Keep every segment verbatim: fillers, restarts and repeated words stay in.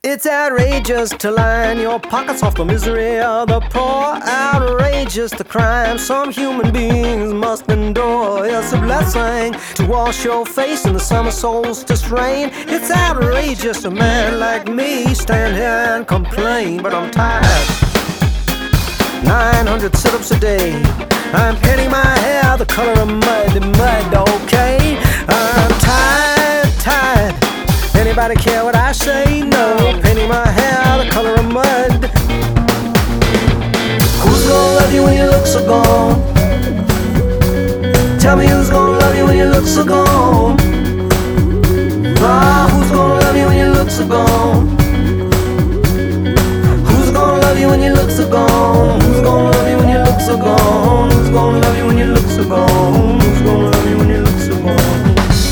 It's outrageous to line your pockets off the misery of the poor. Outrageous the crime some human beings must endure. It's a blessing to wash your face in the summer solstice rain. It's outrageous a man like me stand here and complain, but I'm tired. nine hundred sit-ups a day. I'm painting my hair the color of mud, mud, okay? I'm tired, tired. Anybody care what I say? No. Painting my hair the color of mud. Who's gonna love you when your looks are gone? Tell me who's gonna love you when your looks are gone? Ah, who's gonna love you when your looks are gone? Who's gonna love you when your looks are gone? Who's gonna love you when your looks are gone? Who's gonna love you when your looks are gone? Who's gonna love you when your looks are gone?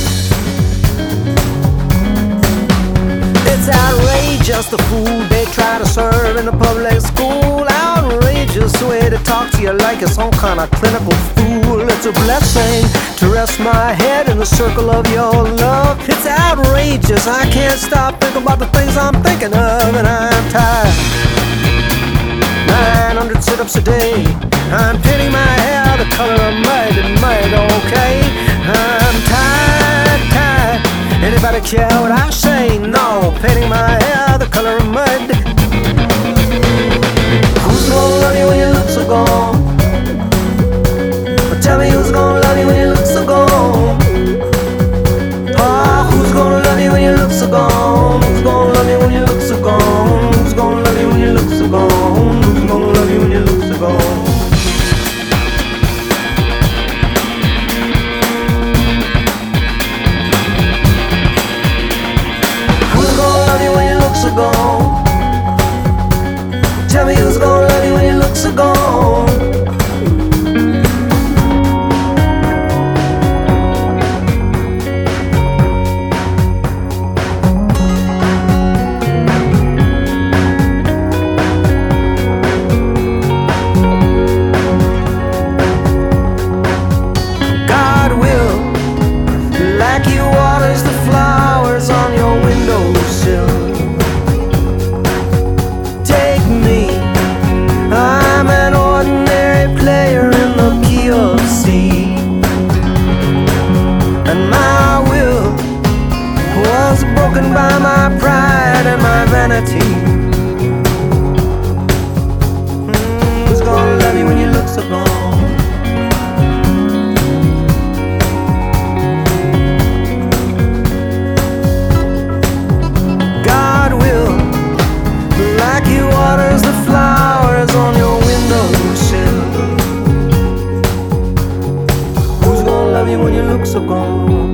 It's outrageous the food they try to serve in the public school. Outrageous the way they talk to you like you're some kind of clinical fool. It's a blessing to rest my head in the circle of your love. It's outrageous, I can't stop thinking about the things I'm thinking of, and I'm tired. nine hundred sit-ups a day. I'm painting my hair the color of mud and mud, okay? I'm tired, tired. Anybody care what I say? No. Painting my hair the color of mud. Who's gonna love you when your looks are gone? Tell me who's gonna love you when your looks are gone? Oh, who's gonna love you when your looks are gone? Who's gonna love you when your looks are gone? Who's gonna love you when your looks are gone? Who's gonna love you when your looks are gone? Are gone. Tell me who's gonna love you when your looks are gone? God will, like He waters the flowers on your windowsill. Broken by my pride and my vanity. mm, Who's gonna love you when your looks are gone? God will, like He waters the flowers on your windowsill. Who's gonna love you when your looks are gone?